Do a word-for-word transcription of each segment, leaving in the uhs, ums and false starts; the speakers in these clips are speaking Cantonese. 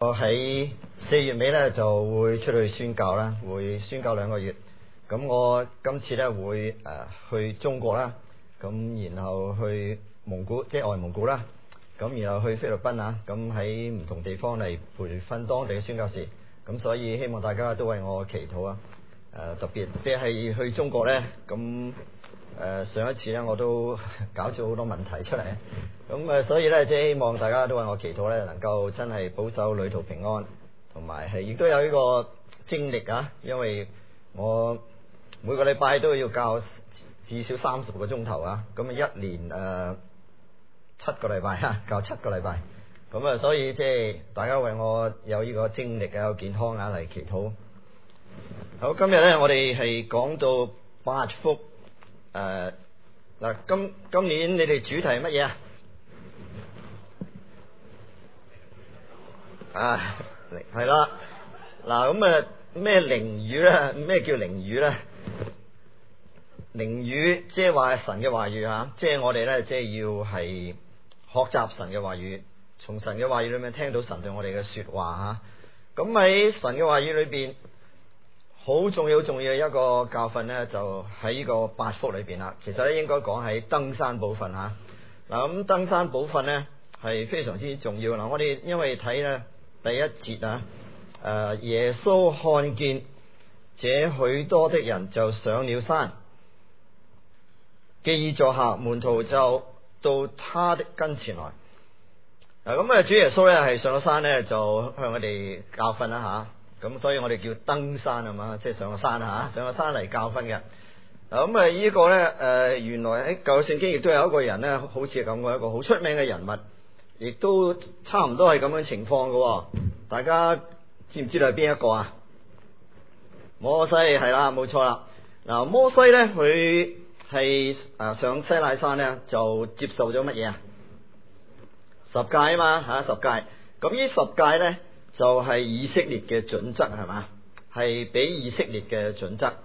我喺四月尾咧就會出去宣教啦，會宣教兩個月。咁我今次咧會誒、呃、去中國啦，咁然後去蒙古，即係外蒙古啦，咁然後去菲律賓啊，咁喺唔同地方嚟培訓當地嘅宣教士。咁所以希望大家都為我祈禱啊！誒、呃、特別即係去中國咧，咁誒、呃、上一次咧我都搞咗好多問題出嚟，咁誒所以咧即係希望大家都為我祈禱咧，能夠真係保守旅途平安，同埋係亦都有呢個精力啊！因為我每個禮拜都要教至少三十個鐘頭啊，咁啊一年誒、呃、七個禮拜啊，教七個禮拜，咁啊所以即係大家為我有呢個精力啊、有健康啊嚟祈禱。好，今日咧我哋係講到八福誒嗱、呃，今今年你哋主題係乜嘢啊？啊，係啦，嗱咁啊咩靈語咧？咩叫靈語咧？靈語即係話神嘅話語啊，即係我哋咧即係要係學習神嘅話語，從神嘅話語裏面聽到神對我哋嘅說話吓。咁喺神嘅話語裏邊，好重要、重要嘅一個教訓咧，就喺呢個八福裏邊啦。其實咧應該講喺登山寶訓吓。嗱咁登山寶訓咧係非常之重要嗱。我哋因為睇咧第一節啊，誒耶穌看見這許多的人就上了山，既已坐下，門徒就到他的跟前來。嗱咁啊，主耶穌咧係上咗山咧，就向我哋教訓啦吓。咁所以我哋叫登山啊嘛，即係上個山吓，上個山嚟教訓嘅。嗱咁啊，呢個咧誒，原來喺舊聖經亦都有一個人咧，好似咁嘅一個好出名嘅人物，亦都差唔多係咁樣情況嘅。大家知唔知道係邊一個啊？摩西係啦，冇錯啦。嗱，摩西咧佢係誒上西奈山咧就接受咗乜嘢啊？十誡啊嘛吓，十誡。咁呢十誡咧就係以色列嘅準則係嘛，係俾以色列嘅準則。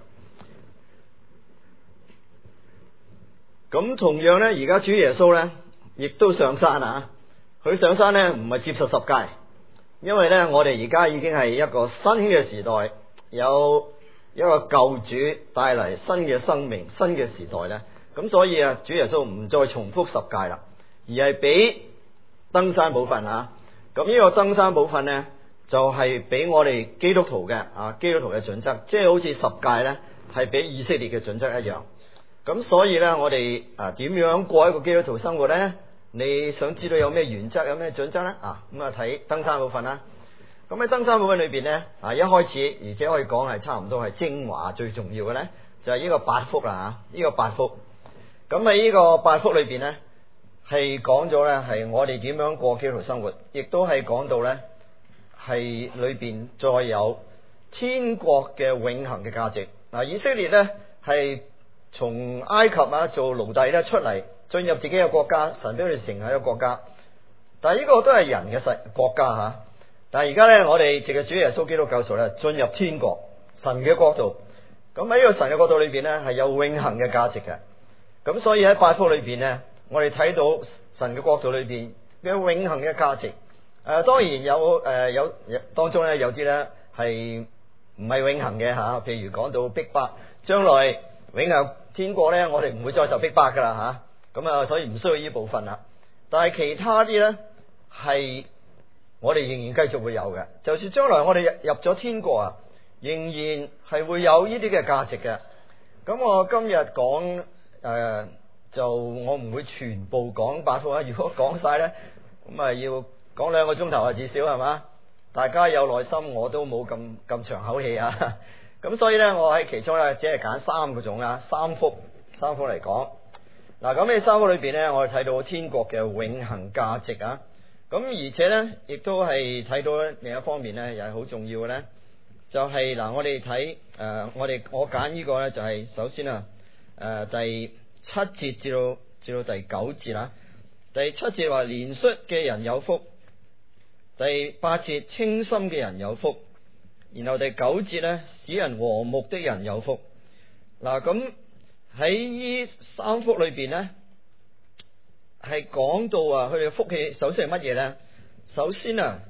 咁同樣咧，而家主耶穌咧亦都上山啊！佢上山咧唔係接受十誡，因為咧我哋而家已經係一個新嘅時代，有一個救主帶嚟新嘅生命、新嘅時代咧。咁所以啊，主耶穌唔再重複十誡啦，而係俾登山寶訓啊。咁呢個登山寶訓咧，就係俾我哋基督徒嘅啊，基督徒嘅準則，即係好似十誡咧，係俾以色列嘅準則一樣。咁所以咧，我哋啊點樣過一個基督徒生活咧？你想知道有咩原則、有咩準則咧？啊，咁啊睇登山寶訓啦。咁喺登山寶訓裏邊咧，啊一開始，而且可以講係差唔多係精華最重要嘅咧，就係呢個八福啦吓，呢個八福。咁喺呢個八福裏邊咧，係講咗咧係我哋點樣過基督徒生活，亦都係講到咧係裏邊再有天國嘅永恆嘅價值。嗱，以色列咧係從埃及啊做奴隸咧出嚟，進入自己嘅國家，神俾佢哋成為一個國家。但係呢個都係人嘅世國家吓。但係而家咧，我哋藉着主耶穌基督救贖咧，進入天國神嘅國度。咁喺呢個神嘅國度裏邊咧，係有永恆嘅價值嘅。咁所以喺八福裏邊咧，我哋睇到神嘅國度裏邊嘅永恆嘅價值。誒、呃，當然有誒、呃、有當中咧有啲咧係唔係永恆嘅吓，譬如講到逼迫，將來永恆天國咧，我哋唔會再受逼迫噶啦吓。咁啊，所以唔需要呢部分啦。但係其他啲咧係我哋仍然繼續會有嘅。就算將來我哋入入咗天國啊，仍然係會有呢啲嘅價值嘅。咁我今日講誒。呃就我唔會全部講八福啊！如果講晒咧，咁啊要講兩個鐘頭啊，至少係嘛？大家有耐心，我都冇咁咁長口氣啊！咁所以咧，我喺其中咧只係揀三個種啊，三福三福嚟講。嗱，咁喺三福裏邊咧，我哋睇到天國嘅永恆價值啊！咁而且咧，亦都係睇到另一方面咧，又係好重要嘅咧，就係、是、嗱，我哋睇誒，我哋我揀呢個咧就係、是、首先啊，誒、呃、第七節至到至到第九節啦。第七節話憐恤嘅人有福，第八節清心嘅人有福，然後第九節咧使人和睦的人有福。嗱，咁喺呢三福裏邊咧，係講到啊，佢哋嘅福氣首先係乜嘢咧？首先啊，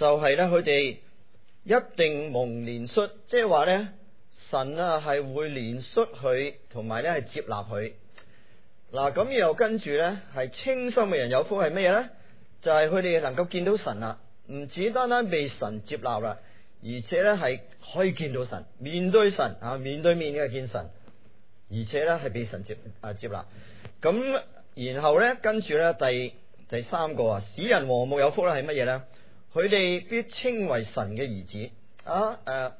就係咧佢哋一定蒙憐恤，即係話咧神啊係會憐恤佢，同埋咧係接納佢。嗱，咁然後跟住咧係清心嘅人有福係咩咧？就係佢哋能夠見到神啦，唔止單單被神接納啦，而且咧係可以見到神，面對神啊，面對面嘅見神，而且咧係被神接啊接納。咁然後咧跟住咧第第三個啊，使人和睦有福咧係乜嘢咧？佢哋必稱為神嘅兒子啊！誒、呃，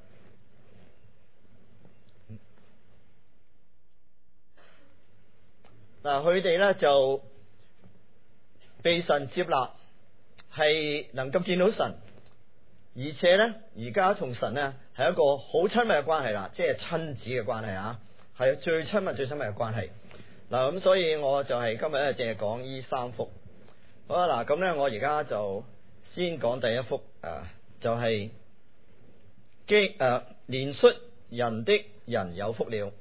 嗱，佢哋咧就被神接納，係能夠見到神，而且咧而家同神咧係一個好親密嘅關係啦，即係親子嘅關係啊，係最親密最親密嘅關係。嗱，咁所以我就係今日咧淨係講呢三福。好啦，嗱，咁咧我而家就先講第一福，誒、呃，就係基誒憐恤人的人有福了。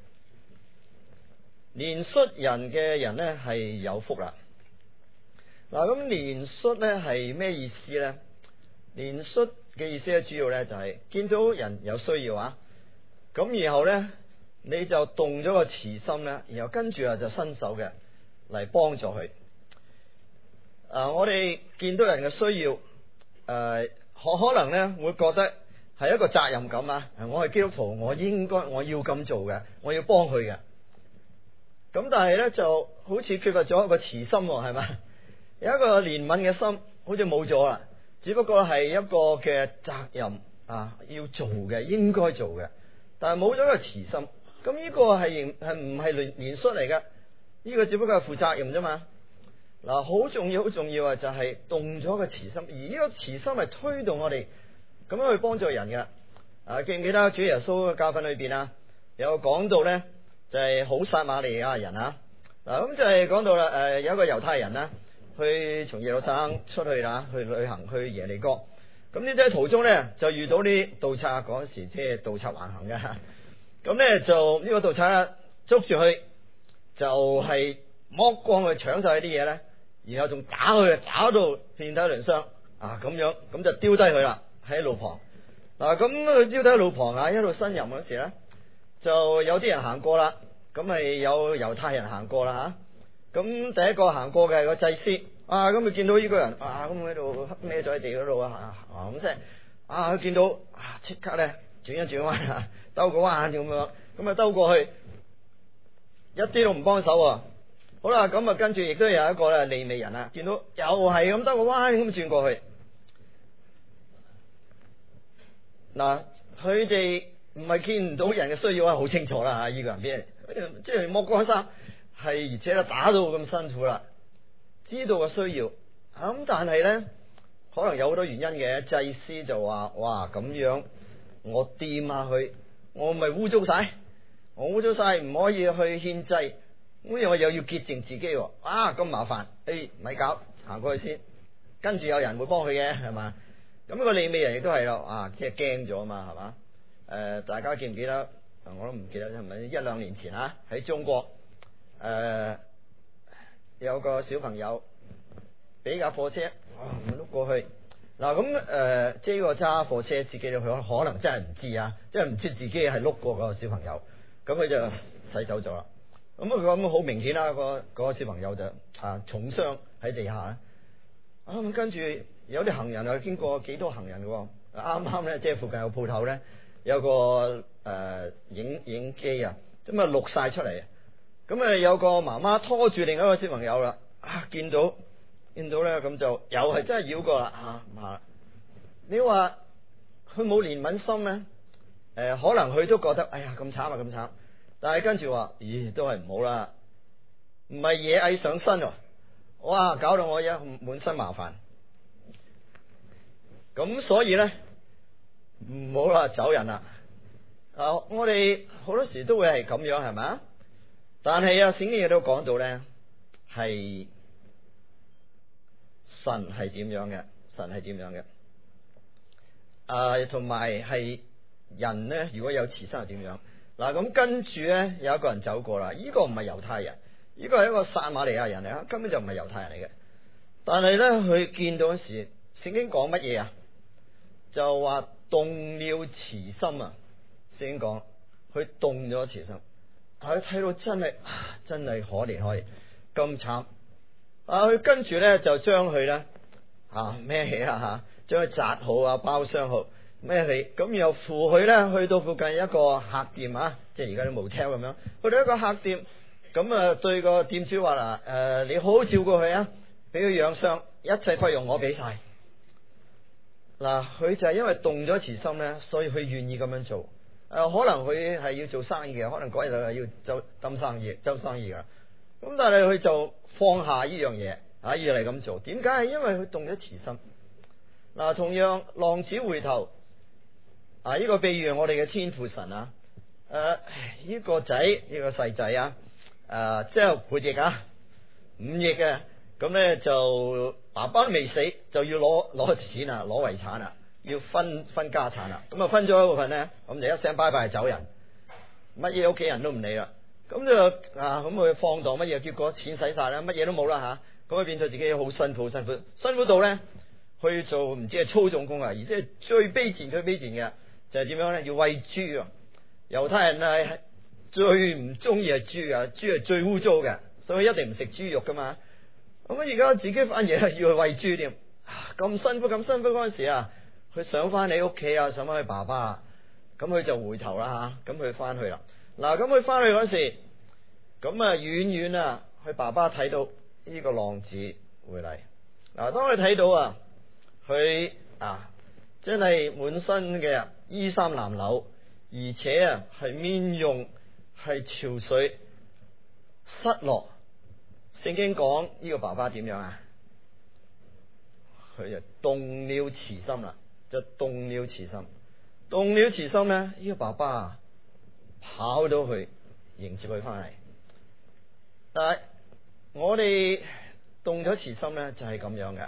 憐恤人嘅人咧係有福啦。嗱，咁憐恤咧係咩意思咧？憐恤嘅意思咧主要咧就係見到人有需要啊，咁然後咧你就動咗個慈心咧，然後跟住啊就伸手嘅嚟幫助佢。誒、呃，我哋見到人嘅需要，誒、呃，可可能咧會覺得係一個責任感啊！我係基督徒，我應該我要咁做嘅，我要幫佢嘅。咁但係咧就好似缺乏咗一個慈心，係咪？有一個憐憫嘅心，好似冇咗啦。只不過係一個嘅責任啊，要做嘅，應該做嘅，但係冇咗個慈心。咁呢個係係唔係憐憐恤嚟嘅？呢個只不過係負責任啫嘛。嗱，好重要，好重要啊！就係動咗個慈心，而呢個慈心係推動我哋咁樣去幫助人嘅。啊，記唔記得主耶穌嘅教訓裏邊啊，有講到咧，就係好撒瑪利亞人啊。嗱，咁就係講到啦，誒，有一個猶太人啦，去從耶路撒冷出去啦，去旅行去耶利哥。咁呢，即係途中咧就遇到啲盜賊，嗰時即係盜賊橫行嘅。咁咧就呢個盜賊啦，捉住佢就係剝光佢，搶晒啲嘢咧。然後仲打佢，打到遍體鱗傷啊！咁樣咁就丟低佢啦，喺路旁。嗱，咁佢丟低喺路旁啊，一路呻吟嗰時咧，就有啲人行過啦。咁咪有猶太人行過啦吓。咁第一個行過嘅係個祭司啊，咁佢見到呢個人啊，咁喺度孭咗喺地嗰度啊，咁聲啊，佢見到啊，即刻咧轉一轉彎啊，兜個彎咁樣，咁啊兜過去，一啲都唔幫手啊！好啦，咁啊，跟住亦都有一個咧利未人啊，見到又係咁兜個彎咁轉過去。嗱，佢哋唔係見唔到人嘅需要啊，好清楚啦吓，呢個人邊即係剝光衫，係而且咧打到咁辛苦啦，知道個需要。咁但係咧，可能有好多原因嘅。祭司就話：哇，咁樣我掂下佢，我咪污糟晒，我污糟晒，唔可以去獻祭。咁樣我又要潔淨自己，啊咁麻煩，誒咪搞，行過去先，跟住有人會幫佢嘅，係嘛？咁個利未人亦都係咯，啊即係驚咗啊嘛，係嘛？誒、呃，大家記唔記得？我都唔記得，係咪一兩年前啊？喺中國誒、呃、有個小朋友俾架貨車，哇碌過去，嗱咁誒，即係呢個揸貨車司機咧，佢可能真係唔知啊，即係唔知自己係碌過個小朋友，咁佢就駛走咗啦。咁啊，咁好明顯啦，個嗰個小朋友就啊重傷喺地下啊。咁跟住有啲行人啊，經過幾多行人嘅，啱啱咧即係附近有鋪頭咧，有個誒、呃、影影機啊，咁啊錄晒出嚟。咁啊有個媽媽拖住另一個小朋友啦，啊見到見到咧，咁就又係真係繞過啦啊！啊你話佢冇憐憫心咧？誒、呃，可能佢都覺得哎呀咁慘啊咁慘。但係跟住話，咦，都係唔好啦，唔係野蟻上身，哇，搞到我一滿身麻煩。咁所以咧，唔好啦，走人啦。啊，我哋好多時都會係咁樣，係咪啊？但係啊，聖經亦都講到咧，係神係點樣嘅？神係點樣嘅？啊，同埋係人咧，如果有慈心係點樣？嗱，咁跟住咧，有一個人走過啦，呢個唔係猶太人，呢個係一個撒瑪利亞人嚟啊，根本就唔係猶太人嚟嘅。但係咧，佢見到嗰時，聖經講乜嘢啊？ 就話動了慈心啊，先講佢動咗慈心，佢睇到真係真係可憐可憐咁慘啊！佢跟住咧就將佢咧啊孭起啊吓，將佢紮好啊，包傷好孭起，咁然後扶佢咧去到附近一個客店啊，即係而家啲 motel 咁樣，去到一個客店，咁啊對個店主話啦，誒、呃、你好好照顧佢啊，俾佢養傷，一切費用我俾晒。嗱，佢就係因為動咗慈心咧，所以佢願意咁樣做。誒、呃，可能佢係要做生意嘅，可能嗰日就係要做抌生意、周生意噶。咁但係佢就放下呢樣嘢啊，要嚟咁做。點解？係因為佢動咗慈心。嗱、啊，同樣浪子回頭啊，呢、這個比喻我哋嘅天父神啊，誒、啊，呢、這個仔呢、這個細仔啊，誒、啊，即係叛逆啊，忤逆嘅。咁咧就爸爸都未死，就要攞攞錢啊，攞遺產啊，要分分家產啊。咁啊分咗一部分咧，咁就一聲拜拜走人，乜嘢屋企人都唔理啦。咁就啊咁佢放蕩乜嘢，結果錢使晒啦，乜嘢都冇啦吓。咁佢變咗自己好辛苦，辛苦辛苦到咧去做唔知係操縱工啊，而且係最卑賤、最卑賤嘅就係點樣咧？要餵豬啊！猶太人係最唔中意係豬啊，豬係最污糟嘅，所以一定唔食豬肉噶嘛。咁而家自己反而要去餵豬添，咁辛苦咁辛苦嗰陣時啊，佢上翻你屋企啊，上翻去爸爸，咁佢就回頭啦吓，咁佢翻去啦。嗱，咁佢翻去嗰時，咁啊遠遠啊，佢爸爸睇到呢個浪子回嚟。嗱，當佢睇到啊，佢啊真係滿身嘅衣衫襤褸，而且啊係面容係憔悴失落。聖經講呢個爸爸點樣啊？佢就動了慈心啦，就動了慈心，動了慈心咧，呢個爸爸跑到去迎接佢翻嚟。但係我哋動咗慈心咧，就係咁樣嘅，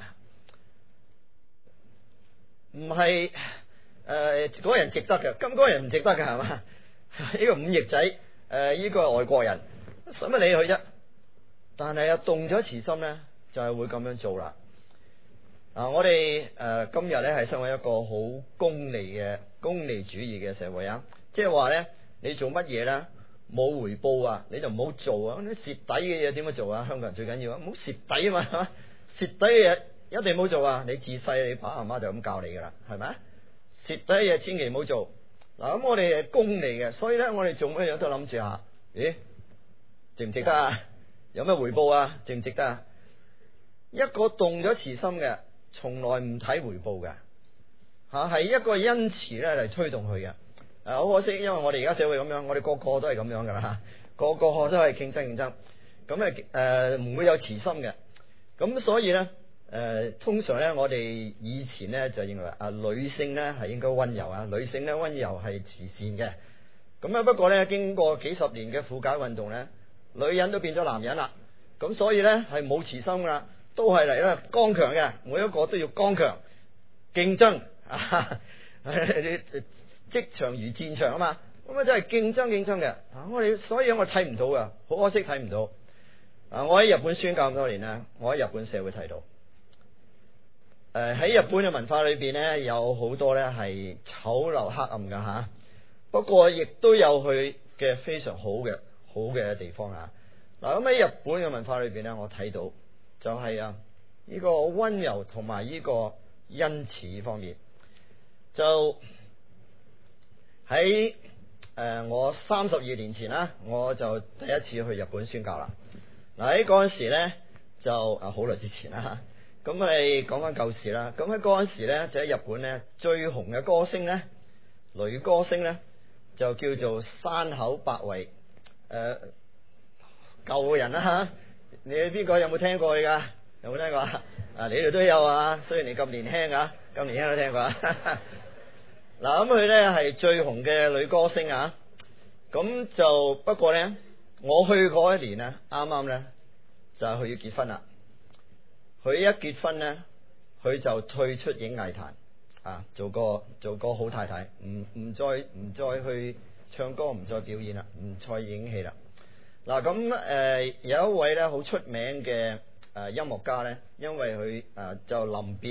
唔係誒嗰個人值得嘅，咁嗰個人唔值得嘅係嘛？呢個忤逆仔誒，呢個係外國人，使乜理佢啫？但係啊，動咗慈心咧，就係、是、會咁樣做啦。啊，我哋誒、呃、今日咧係生活一個好功利嘅功利主義嘅社會啊，即係話咧，你做乜嘢咧冇回報啊，你就唔好做啊。啲蝕底嘅嘢點樣做啊？香港人最緊要啊，唔好蝕底啊嘛，係嘛？蝕底嘅嘢一定唔好做啊！你自細你爸阿媽就咁教你噶啦，係咪？蝕底嘅嘢千祈唔好做。嗱、啊，咁我哋係功利嘅，所以咧我哋做乜嘢都諗住下，咦，值唔值得啊？有咩回報啊？值唔值得啊？一個動咗慈心嘅，從來唔睇回報嘅，吓、啊、係一個恩慈咧嚟推動佢嘅。誒、啊，好可惜，因為我哋而家社會咁樣，我哋個個都係咁樣噶啦，個個都係競爭競爭，咁誒誒唔會有慈心嘅。咁所以咧，誒、呃、通常咧，我哋以前咧就認為啊，女性咧係應該溫柔啊，女性咧溫柔係慈善嘅。咁啊，不過咧經過幾十年嘅婦解運動咧。女人都變咗男人啦，咁所以咧係冇慈心噶啦，都係嚟咧剛強嘅，每一個都要剛強競爭啊！職場如戰場啊嘛，咁啊真係競爭競爭嘅。我哋所以我睇唔到噶，好可惜睇唔到。啊，我喺日本宣教咁多年咧，我喺日本社會睇到，誒、呃、喺日本嘅文化裏邊咧，有好多咧係醜陋黑暗噶吓、啊，不過亦都有佢嘅非常好嘅。好嘅地方啊！嗱，咁喺日本嘅文化裏邊咧，我睇到就係啊呢個溫柔同埋呢個恩慈方面，就喺誒、呃、我三十二年前啦，我就第一次去日本宣教啦。嗱，喺嗰陣時咧就啊好耐之前啦，咁我哋講翻舊事啦。咁喺嗰陣時咧就喺日本咧最紅嘅歌星咧女歌星咧就叫做山口百惠。誒，舊嘅人啦吓，你邊個有冇聽過佢噶？有冇聽過啊？啊，你哋都有啊，雖然你咁年輕啊，咁年輕都聽過啊。嗱，咁佢咧係最紅嘅女歌星啊。咁就不過咧，我去嗰一年咧，啱啱咧就係佢要結婚啦。佢一結婚咧，佢就退出影藝壇啊，做個做個好太太，唔唔再唔再去。唱歌唔再表演啦，唔再影戲啦。嗱，咁誒有一位咧好出名嘅誒音樂家咧，因為佢誒就臨別啦，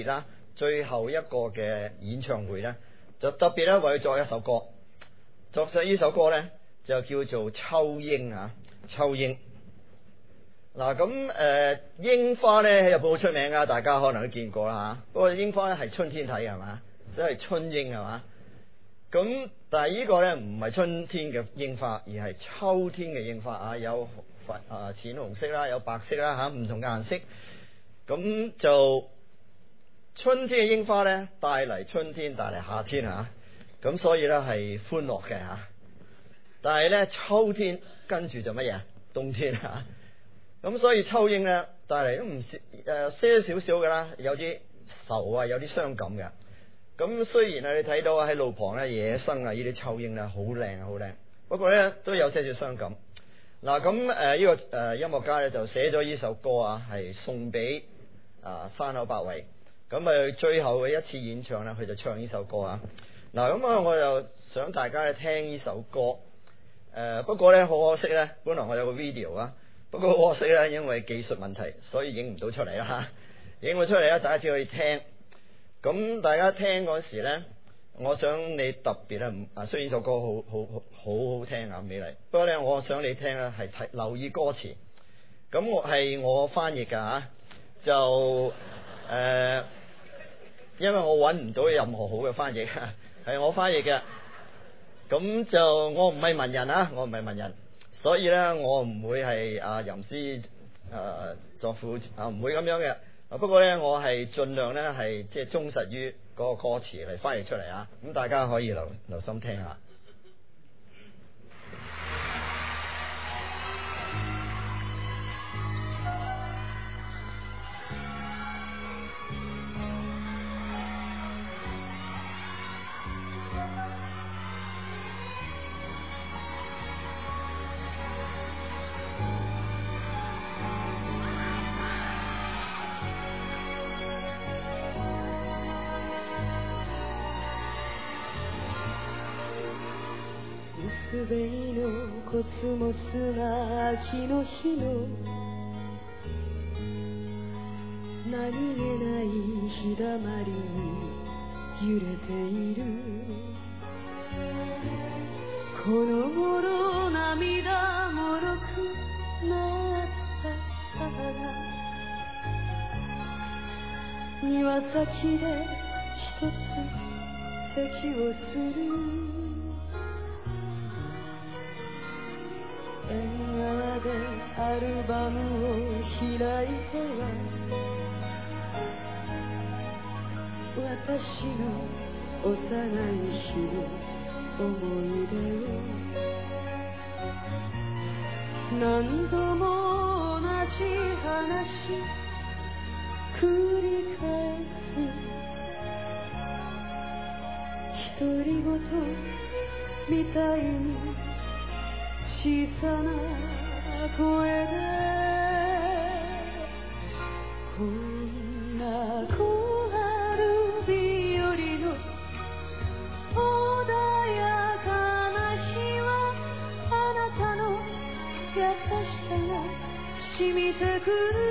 最後一個嘅演唱會咧，就特別咧為佢作一首歌，作實呢首歌咧就叫做《秋櫻》啊，秋櫻。嗱咁誒，櫻花咧喺日本好出名噶，大家可能都見過啦吓。不過櫻花咧係春天睇嘅係嘛，即係春櫻係嘛。咁但係呢個咧唔係春天嘅櫻花，而係秋天嘅櫻花啊，有粉啊淺紅色啦，有白色啦吓，唔同嘅顏色。咁就春天嘅櫻花咧，帶嚟春天，帶嚟夏天啊。咁所以咧係歡樂嘅吓。但係咧秋天跟住就乜嘢？冬天啊。咁所以秋櫻咧帶嚟都唔少誒些少少嘅啦，有啲愁啊，有啲傷感嘅。咁雖然啊，你睇到喺路旁咧野生啊，呢啲秋櫻咧好靚啊，好靚。不過咧都有些少傷感。嗱咁誒呢個誒、呃、音樂家咧就寫咗呢首歌啊，係送俾啊山口百惠。咁啊最後嘅一次演唱咧，佢就唱呢首歌啊。嗱咁啊，我就想大家咧聽呢首歌。誒、呃、不過咧好可惜咧，本來我有個 video 啊。不過可惜咧，因為技術問題，所以影唔到出嚟啦。影唔出嚟咧，大家只可以聽。咁大家聽嗰時咧，我想你特別咧，啊雖然首歌好好好好好聽啊，美麗。不過咧，我想你聽咧係睇留意歌詞。咁我係我翻譯噶吓，就誒、呃，因為我揾唔到任何好嘅翻譯，係我翻譯嘅。咁就我唔係文人啊，我唔係文人。所以咧，我唔會係啊吟詩啊作賦啊，唔會咁樣嘅。不過咧，我係盡量咧係即係忠實於嗰個歌詞嚟翻譯出嚟啊。咁大家可以留留心聽下。 薄紅のコスモスが秋の日の何気ない日だまりに揺れているこの頃涙もろくなった母が庭先で一つ咳をする縁側でアルバムを開いては私の幼い日の思い出を何度も同じ話繰り返す独り言みたいに小さな声でこんな小春日和の穏やかな日はあなたの優しさが染みてくる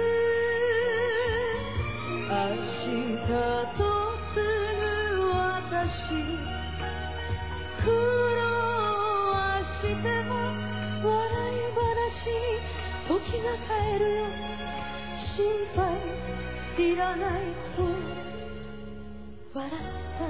明日と継ぐ私苦労はしても時が帰るよ心配いらないと笑った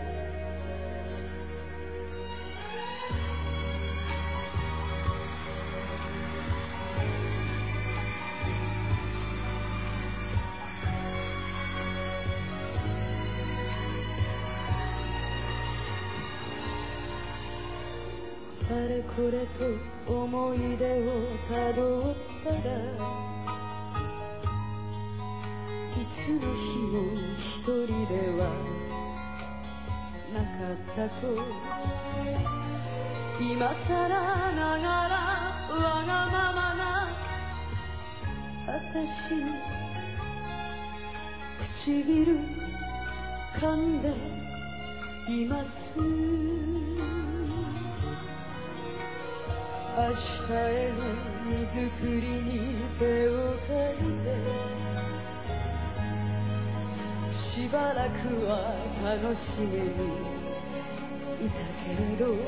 あれこれと思い出をたどったらいつの日も一人ではなかったと今さらながらわがままな私に唇噛んでいます明日への荷造りに手を借りてしばらくは楽しげにいたけれど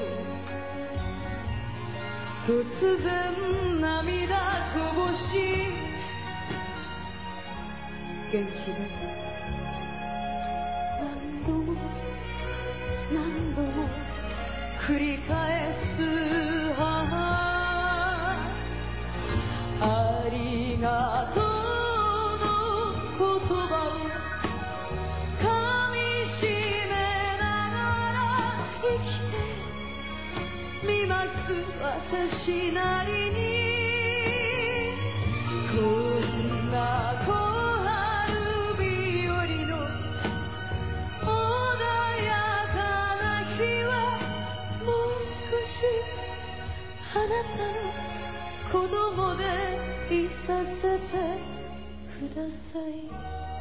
突然涙こぼし元気で何度も何度も繰り返す母ありがとうの言葉を噛みしめながら生きてみます私なりにこんな小春日和の穏やかな日はもう少しあなたの子供でいさせてください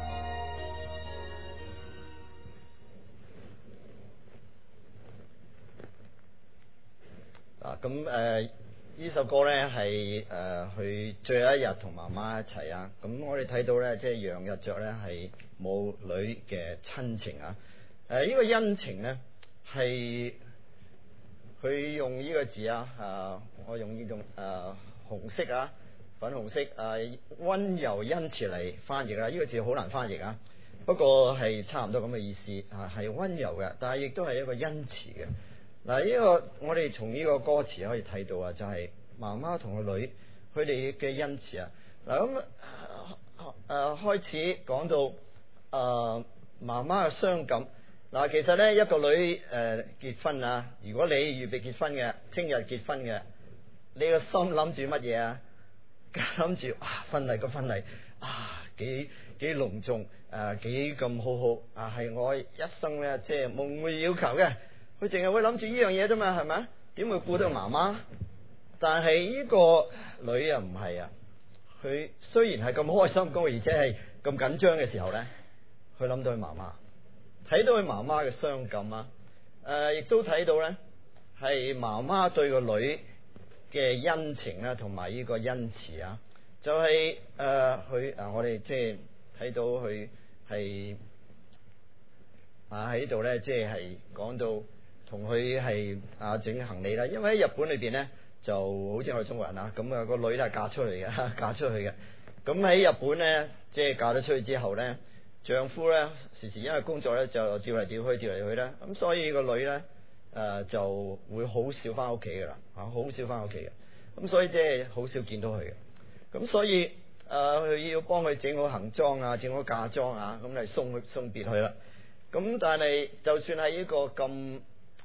啊，咁誒呢首歌咧係誒佢最後一日同媽媽一齊啊，咁我哋睇到咧即係楊日雀咧係母女嘅親情啊，誒、呃、呢、這個恩情咧係佢用呢個字啊，啊我用呢種誒、呃、紅色啊粉紅色誒温、呃、柔恩慈嚟翻譯啦，呢、這個字好難翻譯啊，不過係差唔多咁嘅意思啊，係温柔嘅，但係亦都係一個恩慈嘅。嗱，呢個我哋從呢個歌詞可以睇到啊，就係媽媽同個女佢哋嘅恩慈啊。嗱咁誒開始講到誒、呃、媽媽嘅傷感。嗱、呃，其實咧一個女誒、呃、結婚啊，如果你預備結婚嘅，聽日結婚嘅，你個心諗住乜嘢啊？諗住啊婚禮個婚禮啊幾幾隆重誒幾咁好好啊，係我一生咧即係夢寐要求嘅。佢淨係會諗住呢樣嘢啫嘛，係咪？點會顧到媽媽？但係呢個女啊唔係啊，佢雖然係咁開心高，而且係咁緊張嘅時候咧，佢諗到佢媽媽，睇到佢媽媽嘅傷感啊，誒、呃，亦都睇到咧係媽媽對個女嘅恩情啦，同埋呢個恩慈啊，就係誒佢啊，我哋即係睇到佢係啊喺度咧，即係講到。同佢係啊整行李啦，因為喺日本裏邊咧就好似我哋中國人啊，咁、那、啊個女都係嫁出嚟嘅，嫁出去嘅。咁喺日本咧，即係嫁咗出去之後咧，丈夫咧時時因為工作咧就照嚟照去，照嚟照去咧，咁所以個女咧誒、呃、就會好少翻屋企噶啦，啊好少翻屋企嘅。咁所以即係好少見到佢嘅。咁所以誒佢、呃、要幫佢整好行裝啊，整好嫁妝啊，咁嚟送佢送別佢啦。咁但係就算係呢個咁。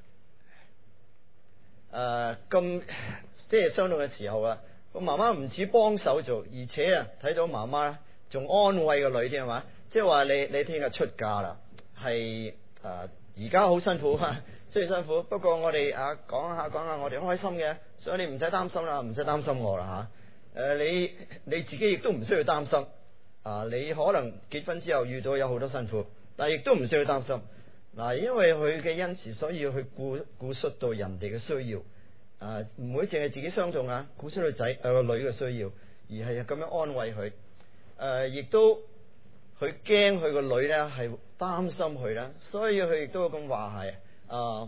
誒咁、呃、即係傷痛嘅時候啊，個媽媽唔止幫手做，而且啊睇到媽媽仲安慰個女添係嘛，即係話你你聽日出嫁啦，係誒而家好辛苦啊，雖然辛苦，不過我哋啊講下講下我哋開心嘅，所以你唔使擔心啦，唔使擔心我啦嚇。誒、啊、你你自己亦都唔需要擔心啊，你可能結婚之後遇到有好多辛苦，但係亦都唔需要擔心。嗱，因為佢嘅恩慈，所以要去顧顧恤到人哋嘅需要，啊，唔會淨係自己傷痛啊，顧恤個仔誒個女嘅需要，而係咁樣安慰佢，誒、啊，亦都佢驚佢個女咧係擔心佢啦，所以佢亦都咁話係，啊，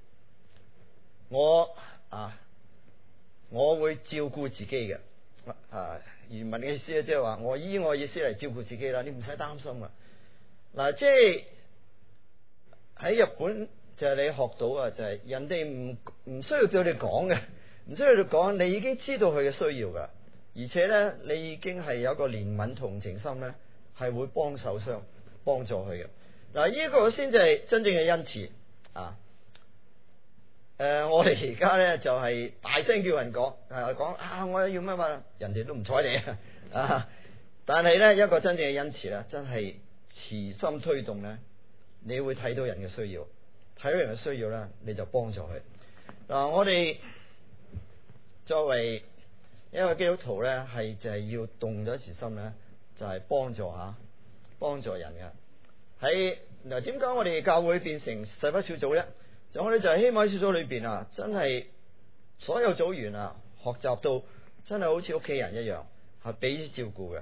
我啊，我會照顧自己嘅，啊，原文嘅意思咧即係話我依我意思嚟照顧自己啦，你唔使擔心啊，嗱，即係。喺日本就係你學到啊，就係、是、人哋唔唔需要對你講嘅，唔需要你講，你已經知道佢嘅需要噶，而且咧你已經係有一個憐憫同情心咧，係會幫手相幫助佢嘅。嗱，呢個先至係真正嘅恩慈啊！誒、呃，我哋而家咧就係、是、大聲叫人講，誒講啊，我要乜乜，人哋都唔睬你啊！但係咧一個真正嘅恩慈咧，真係慈心推動咧。你會睇到人嘅需要，睇到人嘅需要咧，你就幫助佢。嗱，我哋作為一個基督徒咧，係就係要動咗慈心咧，就係、是、幫助吓，幫助人嘅。喺嗱，點解我哋教會變成細分小組咧？就我哋就係希望喺小組裏邊啊，真係所有組員啊，學習到真係好似屋企人一樣，係彼此照顧嘅。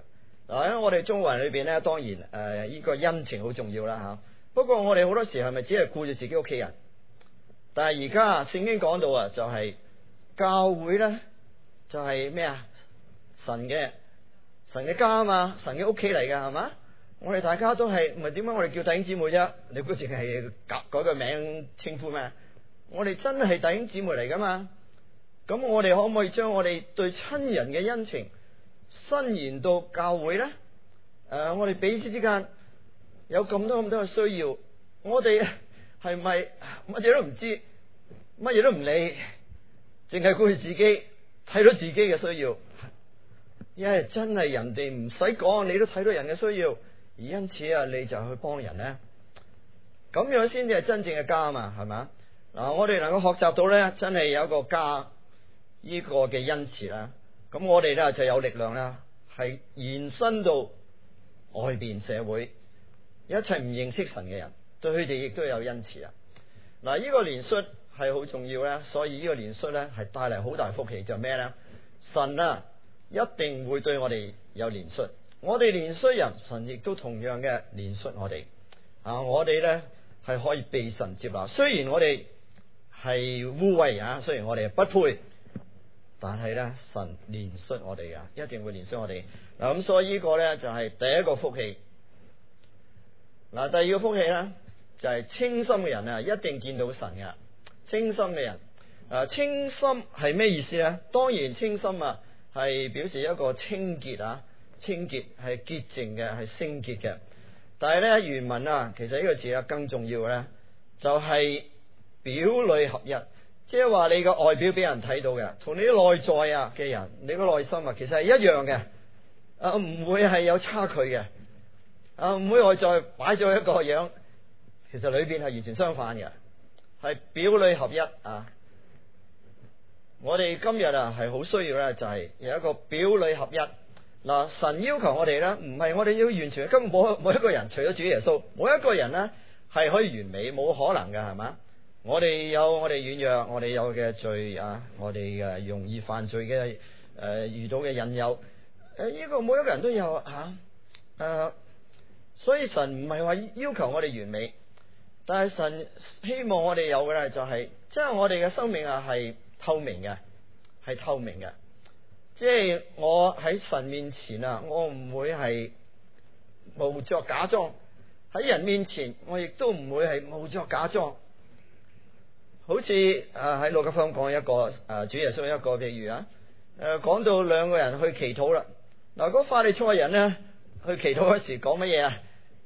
嗱喺我哋中國人裏邊咧，當然誒呢、呃這個恩情好重要啦吓。不過我哋好多時係咪只係顧住自己屋企人？但係而家聖經講到啊，就係、是、教會咧就係咩啊？神嘅神嘅家啊嘛，神嘅屋企嚟噶係嘛？我哋大家都係唔係點解我哋叫弟兄姊妹啫？你估淨係改改個名稱呼咩？我哋真係弟兄姊妹嚟噶嘛？咁我哋可唔可以將我哋對親人嘅恩情伸延到教會咧？誒、呃，我哋彼此之間有咁多咁多嘅需要，我哋係咪乜嘢都唔知，乜嘢都唔理，淨係顧住自己，睇到自己嘅需要？因為真係人哋唔使講，你都睇到人嘅需要，而因此啊，你就去幫人咧，咁樣先至係真正嘅家嘛，係咪？嗱，我哋能夠學習到咧，真係有一個家呢個嘅恩賜啦。咁我哋咧就有力量啦，係延伸到外邊社會，一切唔認識神嘅人，對佢哋亦都有恩賜啊。嗱，呢個憐恤係好重要咧，所以呢個憐恤咧係帶嚟好大福氣，就係咩咧？神啊，一定會對我哋有憐恤，我哋憐恤人，神亦都同樣嘅憐恤我哋啊！我哋咧係可以被神接納，雖然我哋係污穢啊，雖然我哋不配。但係咧，神憐恤我哋噶，一定會憐恤我哋。嗱，咁所以呢個咧就係第一個福氣。嗱，第二個福氣咧就係清心嘅人啊，一定見到神噶。清心嘅人，誒，清心係咩意思咧？當然，清心啊係表示一個清潔啊，清潔係潔淨嘅，係聖潔嘅。但係咧原文啊，其實呢個字啊更重要嘅咧，就係表裏合一。即係話你個外表俾人睇到嘅，同你啲內在啊嘅人，你個內心啊，其實係一樣嘅，啊唔會係有差距嘅，啊唔會外在擺咗一個樣，其實裏邊係完全相反嘅，係表裏合一啊！我哋今日啊係好需要咧，就係有一個表裏合一。嗱，神要求我哋咧，唔係我哋要完全，根本冇冇一個人除咗主耶穌，冇一個人咧係可以完美，冇可能嘅，係嘛？我哋有我哋軟弱，我哋有嘅罪啊，我哋嘅容易犯罪嘅誒、呃、遇到嘅引誘，誒、呃、呢、這個每一個人都有吓，誒、啊呃，所以神唔係話要求我哋完美，但係神希望我哋有嘅咧就係、是，即係我哋嘅生命啊係透明嘅，係透明嘅，即係我喺神面前啊，我唔會係冒作假裝，喺人面前我亦都唔會係冒作假裝。好似誒喺路加福音講一個誒、呃、主耶穌一個譬如啊，誒、呃、講到兩個人去祈禱啦。嗱，嗰法利賽人咧去祈禱嗰時講乜嘢啊？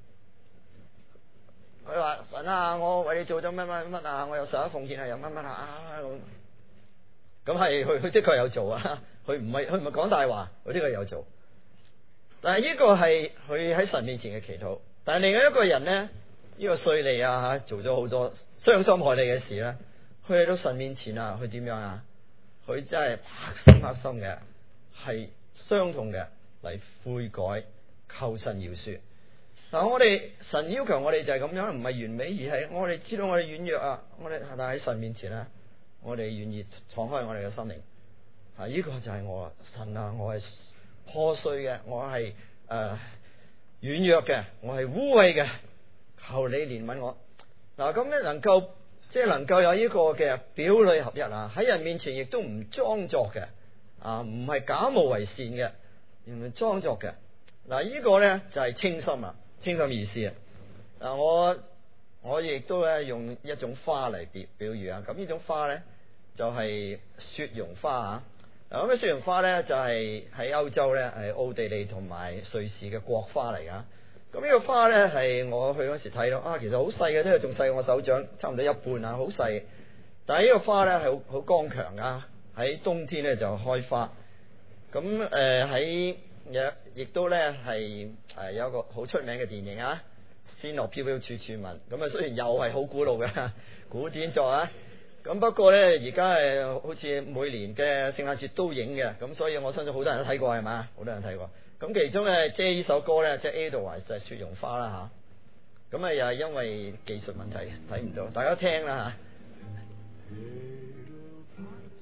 佢話神啊，我為你做咗乜乜乜啊，我又十一奉獻啊，又乜乜啊咁。咁係佢佢的確有做啊，佢唔係佢唔係講大話，佢的確有做。但係呢個係佢喺神面前嘅祈禱。但係另外一個人咧，呢、這個稅吏啊吓，做咗好多傷心害你嘅事咧。佢去到神面前啊，佢點樣啊？佢真係黑心黑心嘅，係傷痛嘅嚟悔改，求神饒恕。嗱，我哋神要求我哋就係咁樣，唔係完美，而係我哋知道我哋軟弱啊，我哋但喺神面前咧，我哋願意敞開我哋嘅心靈。啊，呢個就係我神啊，我係破碎嘅，我係誒軟弱嘅，我係污穢嘅，求你憐憫我。嗱，咁咧能夠。即係能夠有呢個嘅表裏合一啊，喺人面前亦都唔裝作嘅啊，唔係假冒為善嘅，唔係裝作嘅。嗱，呢個咧就係清心啊，清心意思啊。嗱，我我亦都咧用一種花嚟表表喻啊。咁呢種花咧就係雪絨花啊。嗱，咁嘅雪絨花咧就係喺歐洲咧係奧地利同埋瑞士嘅國花嚟噶。咁呢個花咧係我去嗰時睇到啊，其實好細嘅，呢個仲細過我手掌，差唔多一半啊，好細。但係呢個花咧係好好剛強啊，喺冬天咧就開花。咁誒喺亦都咧係誒有一個好出名嘅電影啊，仙樂飄飄處處聞。咁啊雖然又係好古老嘅古典作啊，咁不過咧而家誒好似每年嘅聖誕節都影嘅，咁所以我相信好多人都睇過係嘛，好多人睇過。咁其中咧，即係呢首歌咧，即係 Edelweiss 就係雪絨花啦吓。咁啊，又係因為技術問題睇唔到，大家聽啦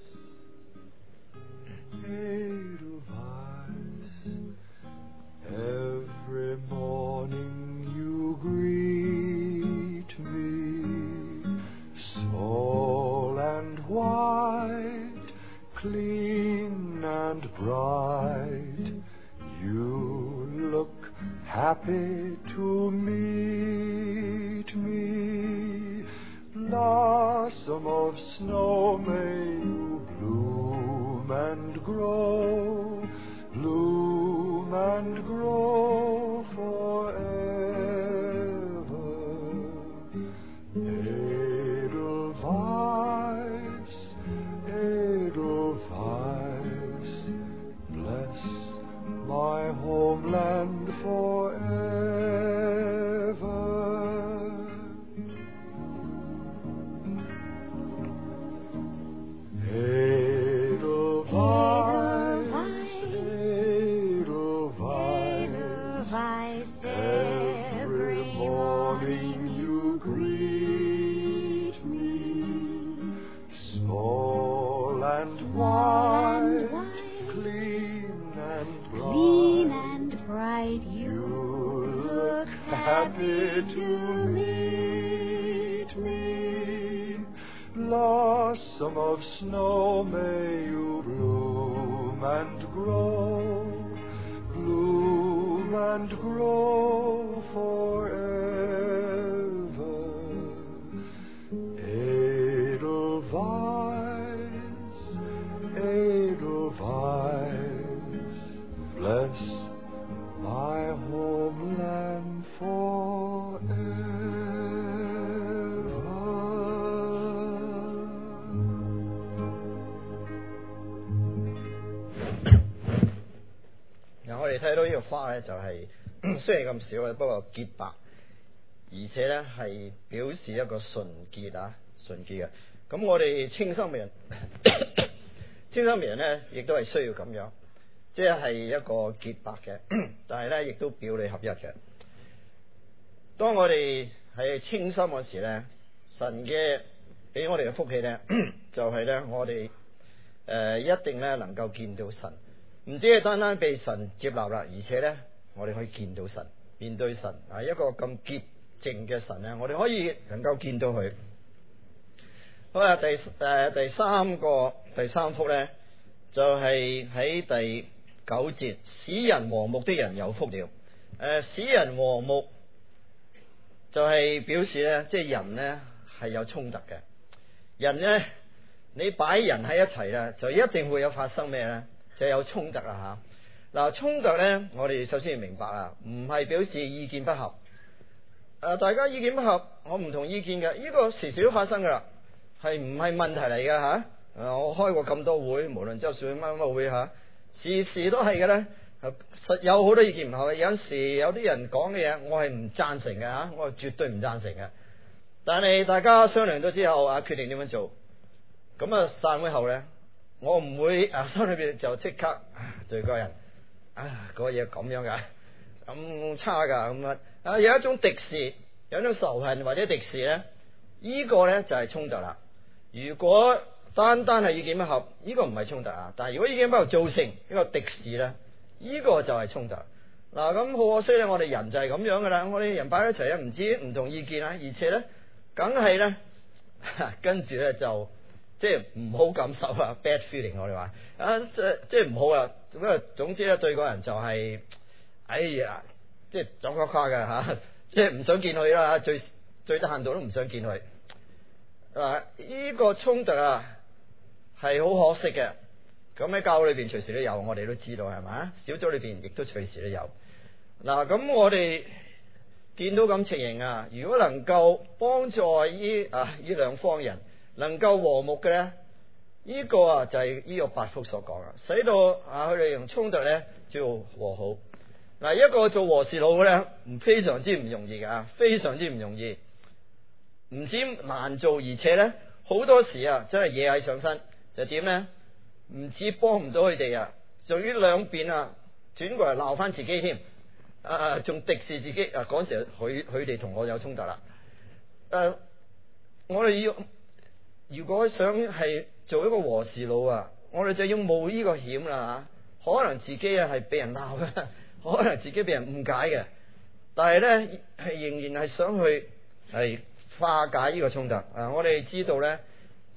吓。 white, clean and bright. You look happy to meet me. Blossom of snow, may you bloom and grow, bloom and grow forever. Edelweiss, Edelweiss, bless my homeland forever. Edelweiss, Edelweiss, every morning you greet me, small and white, clean and bright. Clean and bright, You look happy to meet me. Blossom of snow, may you bloom and grow, bloom and grow forever. Edelweiss, Edelweiss, bless my homeland forever. 嗱，我哋睇到呢個花咧，就係、雖然咁少嘅，不過潔白，而且咧係表示一個純潔啊，純潔嘅。咁我哋清心人，清心人咧，亦都係需要咁樣，即係一個潔白嘅，但係咧亦都表裏合一嘅。當我哋係清心嗰時咧，神嘅俾我哋嘅福氣咧，就係、是、咧我哋誒、呃、一定咧能夠見到神。唔止係單單被神接納啦，而且咧，我哋可以見到神，面對神啊，一個咁潔淨嘅神咧，我哋可以能夠見到佢。好啦，第誒、呃、第三個第三幅咧，就係、是、喺第九節，使人和睦的人有福了。誒、呃，使人和睦就係表示咧，即係人咧係有衝突嘅。人咧，你擺人喺一齊啦，就一定會有發生咩咧？就有衝突啦吓，嗱衝突咧，我哋首先要明白啊，唔係表示意見不合，誒、呃、大家意見不合，我唔同意見嘅，呢、這個時時都發生噶啦，係唔係問題嚟嘅吓？誒、啊、我開過咁多會，無論就算乜乜會吓，時時都係嘅咧，實有好多意見唔合，有陣時有啲人講嘅嘢，我係唔贊成嘅吓，我係絕對唔贊成嘅，但係大家商量咗之後啊，決定點樣做，咁啊散會後咧。我唔會啊，心裏邊就即刻對個人啊，嗰個嘢咁樣噶，咁差噶咁啊，啊有一種敵視，有一種仇恨或者敵視咧，呢個咧就係衝突啦。如果單單係意見不合，呢個唔係衝突啊，但係如果意見不合造成一個敵視咧，呢個就係衝突。嗱咁好可惜咧，我哋人就係咁樣噶啦，我哋人擺喺一齊咧，唔止唔同意見啊，而且咧，梗係咧跟住咧就。即係唔好感受啊 ，bad feeling 我哋話啊，即係即係唔好啊。咁啊，總之咧對個人就係、是，哎呀，即係走垮垮嘅吓，即係唔想見佢啦，最最低限度都唔想見佢。啊，呢、這個衝突啊係好可惜嘅。咁喺教會裏邊隨時都有，我哋都知道係咪？小組裏邊亦都隨時都有。嗱，咁我哋見到咁情形啊，如果能夠幫助呢啊呢兩方人。能夠和睦嘅咧，呢、這個啊就係呢個八福所講啊，使到啊佢哋用衝突咧就和好。嗱，一個做和事佬嘅咧，唔非常之唔容易噶，非常之唔容易，唔止難做，而且咧好多時啊真係惹係上身，就點咧？唔止幫唔到佢哋啊，仲於兩邊啊轉過嚟鬧翻自己添，啊仲敵視自己啊！嗰陣時佢佢哋同我有衝突啦，誒、啊，我哋要。如果想係做一個和事佬啊，我哋就要冒呢個險啦吓，可能自己啊係俾人鬧嘅，可能自己俾人誤解嘅，但係咧係仍然係想去係化解呢個衝突啊！我哋知道咧，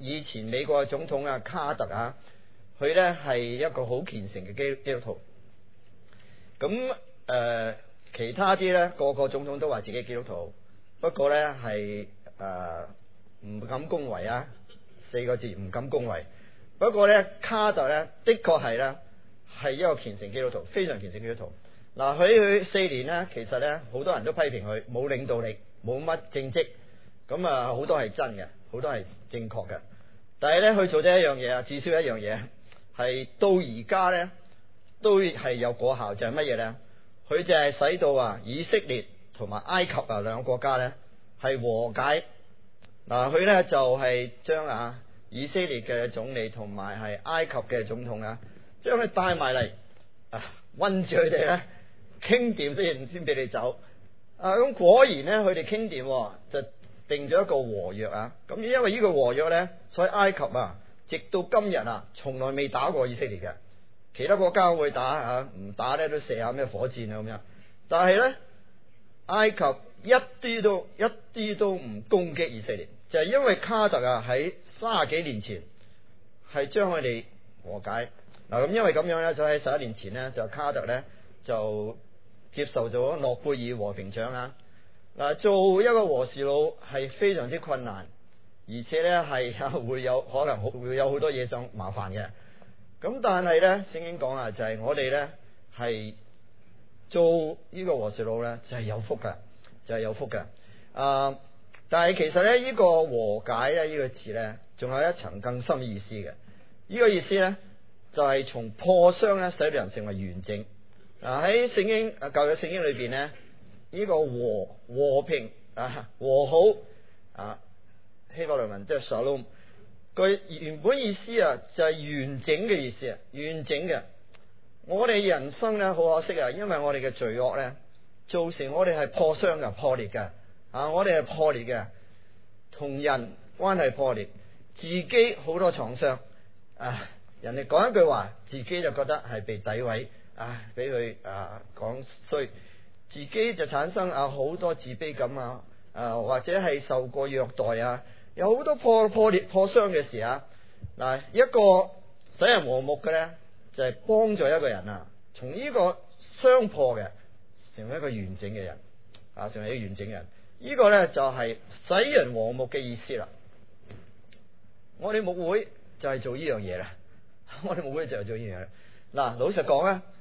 以前美國嘅總統啊卡特啊，佢咧係一個好虔誠嘅基基督徒。咁誒、呃，其他啲咧個個總統都話自己基督徒，不過咧係誒唔敢恭維啊，四個字唔敢恭維。不過咧卡特咧的確係咧係一個虔誠基督徒，非常虔誠基督徒。嗱，佢佢四年咧，其實咧好多人都批評佢冇領導力，冇乜政績。咁啊，好多係真嘅，好多係正確嘅。但係咧，佢做咗一樣嘢啊，至少一樣嘢係到而家咧都係有果效，就係乜嘢咧？佢就係使到啊以色列同埋埃及啊兩個國家咧係和解。嗱，佢咧就係將啊以色列嘅總理同埋係埃及嘅總統啊，將佢帶埋嚟啊，韞住佢哋咧傾掂先，先俾你走。啊，咁果然咧，佢哋傾掂就定咗一個和約啊。咁因為呢個和約咧，所以埃及啊，直到今日啊，從來未打過以色列嘅。其他國家會打啊，唔打咧都射下咩火箭啊咁樣。但係咧，埃及一啲都一啲都唔攻擊以色列，就係因為卡特啊喺三十幾年前係將佢哋和解。嗱，咁因為咁樣咧，就喺十一年前咧，就卡特咧就接受咗諾貝爾和平獎啊！嗱，做一個和事佬係非常之困難，而且咧係會有可能會有好多嘢想麻煩嘅。咁但係咧，聖經講啊，就係我哋咧係做呢個和事佬咧，就係有福嘅，就係有福嘅。啊！但係其實咧，呢個和解咧呢個字咧，仲有一層更深意思嘅。呢個意思咧，就係從破傷咧，使到人成為完整。嗱，喺聖經啊舊約聖經裏邊咧，呢個和和平啊和好啊希伯來文即係 shalom，佢原本意思啊就係完整嘅意思啊，完整嘅。我哋人生咧好可惜啊，因為我哋嘅罪惡咧造成我哋係破傷嘅、破裂嘅啊，我哋係破裂嘅，同人關係破裂，自己好多創傷啊，人哋講一句話，自己就覺得係被詆毀。啊！俾佢啊講衰，自己就產生啊好多自卑感啊，啊或者係受過虐待啊，有好多破破裂破傷嘅事啊。嗱，一個使人和睦嘅咧，就係、是、幫助一個人啊，從呢個傷破嘅成為一個完整嘅人啊，成為一個完整嘅人。這個、呢個咧就係、是、使人和睦嘅意思啦。我哋牧會就係做呢樣嘢啦，我哋牧會就係做呢樣嘢。嗱，老實講啊。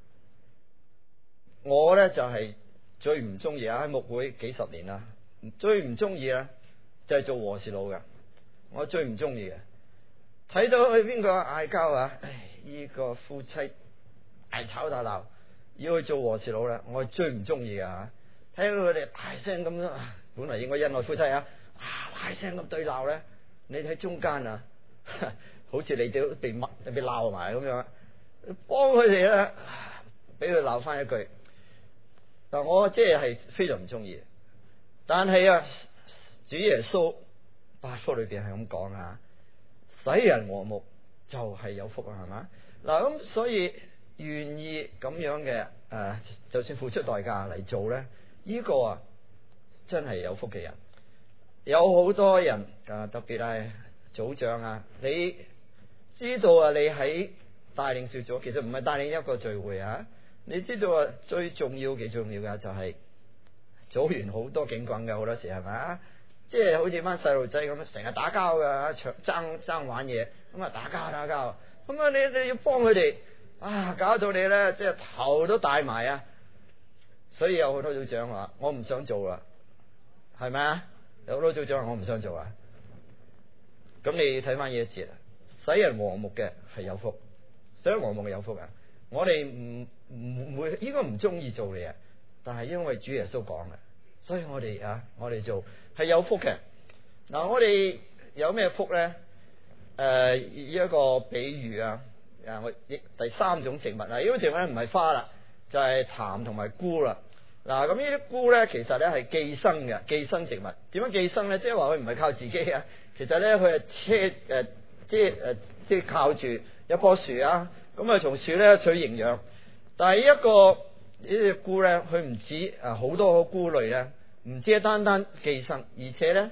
我咧就係、是、最唔中意啊！喺牧會幾十年啦，最唔中意咧就係、是、做和事佬嘅。我最唔中意嘅，睇到佢邊個嗌交啊！唉，呢、這個夫妻大吵大鬧，要去做和事佬啦，我係最唔中意嘅。睇到佢哋大聲咁樣，本嚟應該恩愛夫妻啊，啊大聲咁對鬧咧，你喺中間啊，好似你哋都被乜被鬧埋咁樣，幫佢哋咧，俾佢鬧翻一句。嗱，我即係非常唔中意，但係啊，主耶穌八福裏邊係咁講啊，使人和睦就係有福啊，係嘛？嗱，咁所以願意咁樣嘅誒、呃，就算付出代價嚟做咧，呢、這個啊真係有福嘅人。有好多人啊，特別係組長啊，你知道啊，你喺帶領小組，其實唔係帶領一個聚會啊。你知道啊，最重要幾重要嘅就係組完好多警棍嘅，好多時係咪啊？即係好似班細路仔咁，成日打交噶，搶爭爭玩嘢，咁啊打交打交，咁啊你你要幫佢哋啊，搞到你咧即係頭都大埋啊！所以有好多組長話我唔想做啦，係咪啊？有好多組長話我唔想做啊。咁你睇翻呢一節，使人和睦嘅係有福，使人和睦嘅有福啊！我哋唔唔會應該唔中意做嘅嘢，但係因為主耶穌講嘅，所以我哋啊，我哋做係有福嘅。嗱，我哋有咩福咧？誒、呃，一個比喻啊，啊，我亦第三種植物啊，呢種植物咧唔係花啦，就係、是、痰同埋菇啦。嗱，咁呢啲菇咧，其實咧係寄生嘅，寄生植物。點樣寄生咧？即係話佢唔係靠自己啊，其實咧佢係車誒，即係誒，即係靠住一棵樹啊。咁啊，從樹咧取營養，但係一個呢隻菇咧，佢唔止啊好多個菇類咧，唔止係單單寄生，而且咧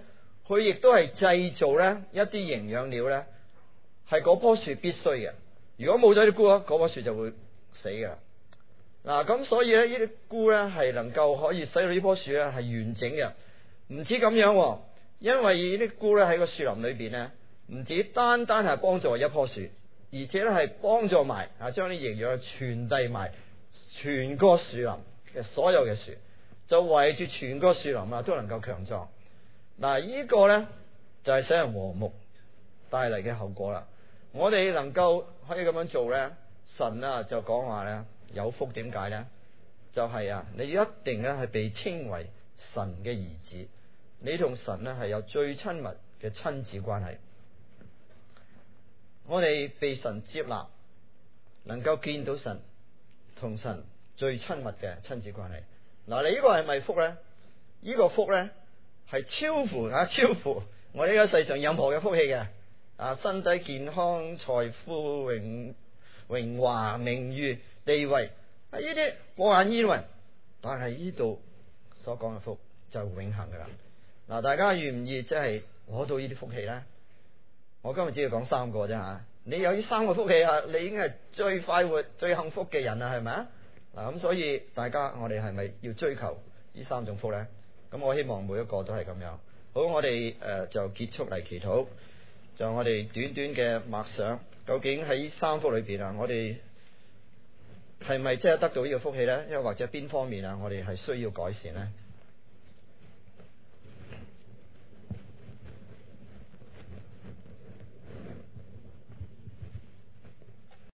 佢亦都係製造咧一啲營養料咧，係嗰棵樹必須嘅。如果冇咗啲菇啊，嗰棵樹就會死㗎。嗱，咁所以咧，呢啲菇咧係能夠可以使到呢棵樹咧係完整嘅。唔止咁樣，因為呢啲菇咧喺個樹林裏邊咧，唔止單單係幫助一棵樹，而且咧係幫助埋啊將啲營養傳遞埋全個樹林嘅所有嘅樹，就圍住全個樹林啊都能夠強壯。嗱，呢個咧就係使人和睦帶嚟嘅後果啦。我哋能夠可以咁樣做咧，神啊就講話咧有福。點解咧？就係、是、啊，你一定咧係被稱為神嘅兒子，你同神咧係有最親密嘅親子關係。我哋被神接納，能夠見到神，同神最親密嘅親子關係。嗱，你呢個係咪福咧？呢、呢個福咧係超乎啊超乎我哋呢個世上任何嘅福氣嘅。啊，身體健康、財富、榮榮華、名譽、地位，啊呢啲過眼煙雲，但係呢度所講嘅福就永恆噶啦。嗱，大家願唔願意即係攞到呢啲福氣咧？我今日只要講三個啫吓，你有呢三個福氣啊，你已經係最快活、最幸福嘅人啦，係咪啊？嗱，咁所以大家我哋係咪要追求呢三種福咧？咁我希望每一個都係咁樣。好，我哋誒、呃、就結束嚟祈禱。就我哋短短嘅默想，究竟喺三福裏邊啊，我哋係咪真係得到呢個福氣咧？又或者邊方面啊，我哋係需要改善咧？